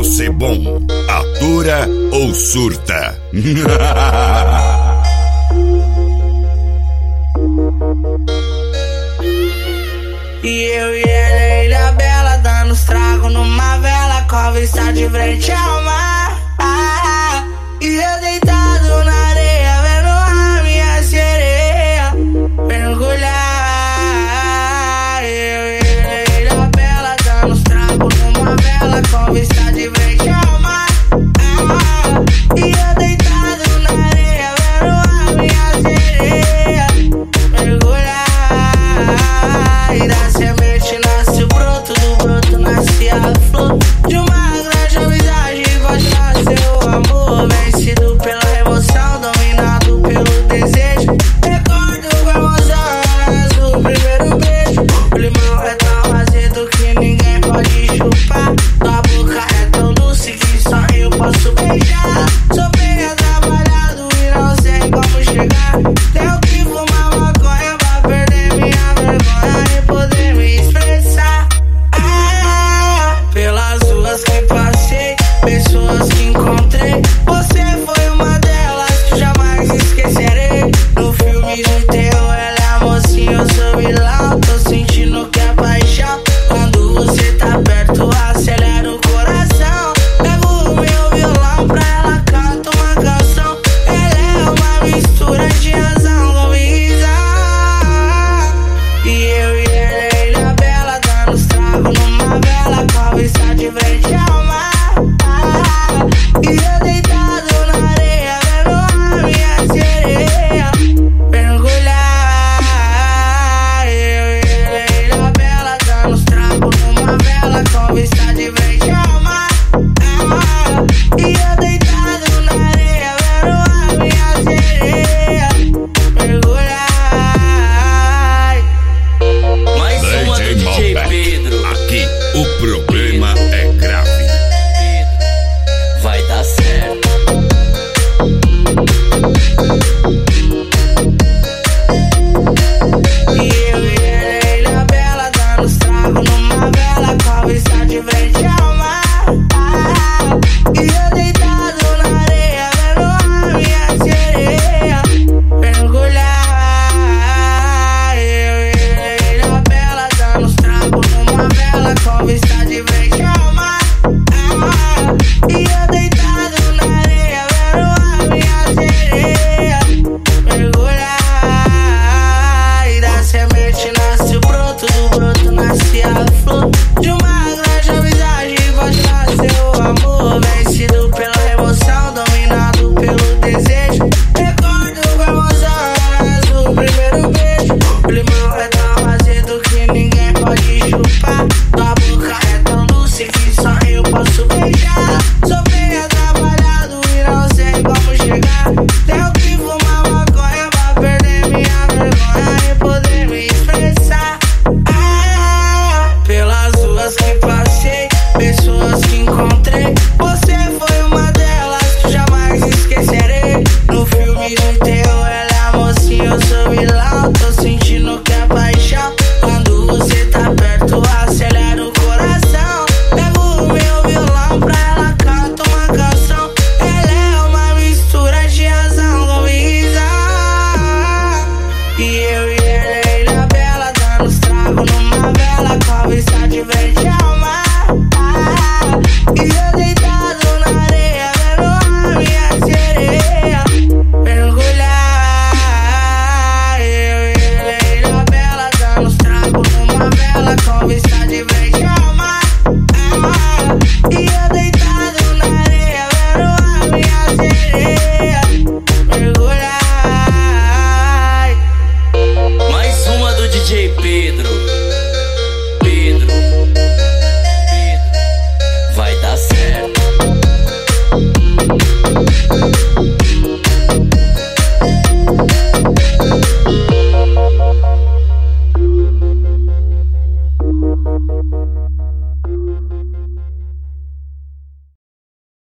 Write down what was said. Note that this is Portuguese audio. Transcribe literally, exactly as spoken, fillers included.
ser bom, atura ou surta. E eu e ela, ilha bela, dando os tragos numa vela, com vista de frente ao mar. Ah, e eu deitado na areia, vendo a minha sereia mergulhar. Eu e ela, ilha bela, dando os tragos numa vela, com vista de frente ao mar. Ah, e eu deitado na areia, vendo a minha sereia mergulhar. E da semente nasce o broto, do broto nasce a flor de uma grande amizade. Pode nascer o amor, vencido pela emoção, dominado pelo desejo. Recordo com emoção do primeiro beijo. O limão é tão azedo que ninguém pode chupar. Tua boca é tão doce que só eu posso beijar. Sou bem atrapalhado e não sei como chegar. Tenho que fumar maconha pra perder minha vergonha e poder me expressar. Ah, pelas ruas que passei, pessoas que encontrei, você foi uma delas que jamais esquecerei. No filme de terror ela é a mocinha, eu sou vilão. Tô sentindo que é paixão. Quando você tá perto acelera o coração. Pego o meu violão pra ela cantar uma canção. Ela é uma mistura de razão com visão. E eu e ela, ilha bela, dando os tragos numa vela, com vista de frente ao mar. Ah, e eu deitado na areia, vendo a minha sereia mergulhar. Eu e ela, ilha bela, dando os tragos numa vela, com vista de frente ao mar. Ah, e eu deitado na areia, vendo a minha sereia mergulhar. Mais uma do D J D J Malbec. Pedro. Aqui o problema é grave. Vai dar certo. E eu e ela, ilha bela, dando os tragos numa vela, com vista de frente ao mar. Ah, e eu deitado na areia, vendo a minha sereia mergulhar. Eu e ela, ilha bela, dando os tragos numa vela, com vista de frente ao mar. Ah, e eu deitado na areia, vendo a minha sereia mergulhar. E da semente nasce o broto, do broto nasce a flor de uma grande amizade. Pode nascer o amor, vencido pela emoção, dominado pelo desejo. Recordo com emoção do primeiro beijo. O limão é tão azedo que ninguém pode chupar.